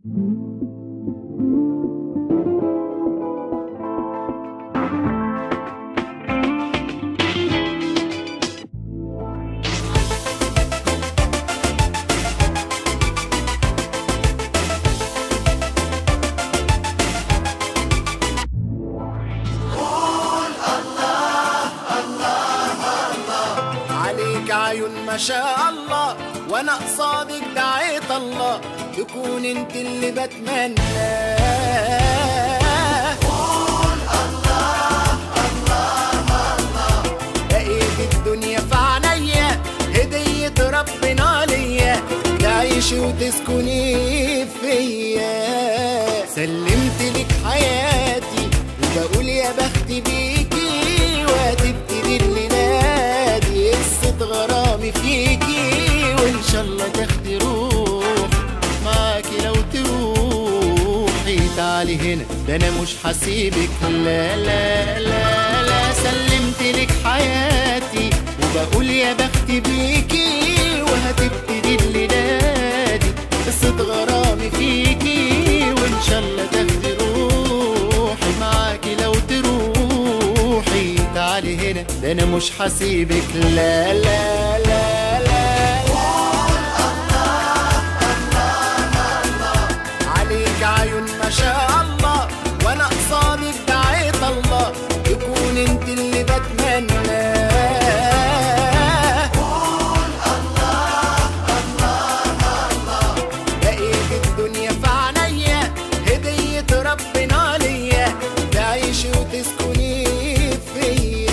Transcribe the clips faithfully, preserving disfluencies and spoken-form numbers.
عيون ما شاء الله، وانا قصادك دعيت الله تكون انت اللي بتمناه. قول الله الله الله، لقيت الدنيا في عينيا هدية ربنا ليا، تعيشي وتسكني فيا. سلمت لك حياتي وبقول يا بختي بيكي، وهتبتدي الليلة دي قصة غرامي فيكي، وإن شاء الله تاخدي روح معاكي لو تروحي. تعالي هنا ده أنا مش هسيبك، لا لا لا لا. سلمت لك حياتي وبقول يا بختي بيكي، وهتبتدي الليلة دي قصة غرامي فيكي، وإن شاء الله تاخدي روحي معاكي لو تروحي. تعالي هنا ده أنا مش هسيبك، لا لا لا لا. قول الله الله الله، عليك عيون ما شاء الله، وأنا قصادك دعيت الله يكون انت اللي بتمناه. قول الله الله الله، لقيت الدنيا في عينيا هدية ربنا ليا، تعيشي وتسكني فيا.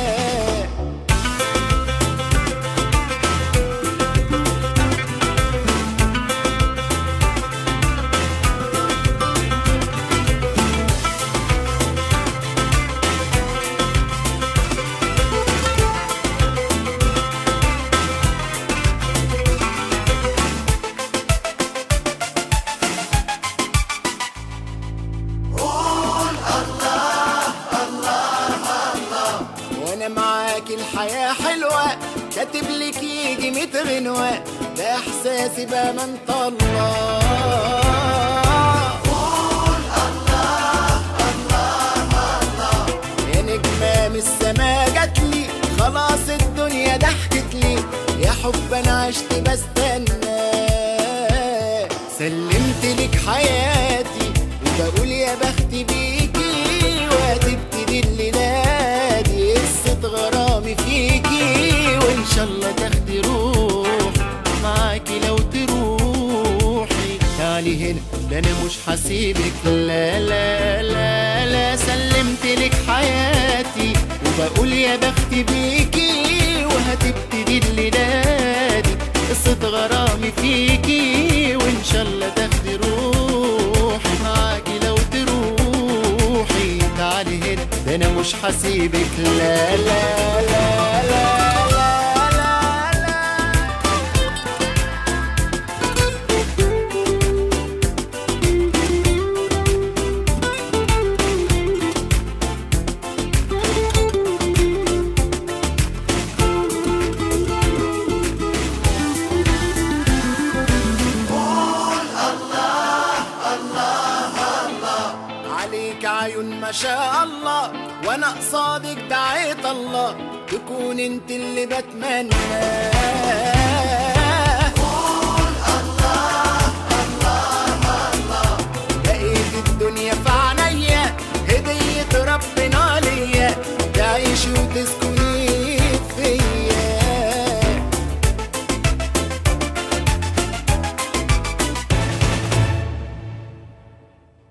معاكي الحياة حلوة، كاتب لك يجي ميت غنوة، ده احساسي بأمان الله. قول الله الله الله، يا نجمة من السما جاتلي، خلاص الدنيا ضحكت لي، يا حب انا عشت بستنى. سلمت لك حياتي وبقول يا بختي بيكي، وهتبتدي الليلة دي قصة غرامي فيكي، وإن شاء الله تاخدي روح معاكي لو تروحي. تعالي هنا ده أنا مش هسيبك، لا لا لا لا. سلمت لك حياتي وبقول يا بختي بيكي، وهتبتدي الليلة دي قصة غرامي فيكي، وإن شاء الله تاخدي روحي معاكي لو تروحي. تعالي هنا ده أنا مش هسيبك، لا لا لا لا. عليك عيون ما شاء الله، وانا قصادك دعيت الله تكون انت اللي بتمناه.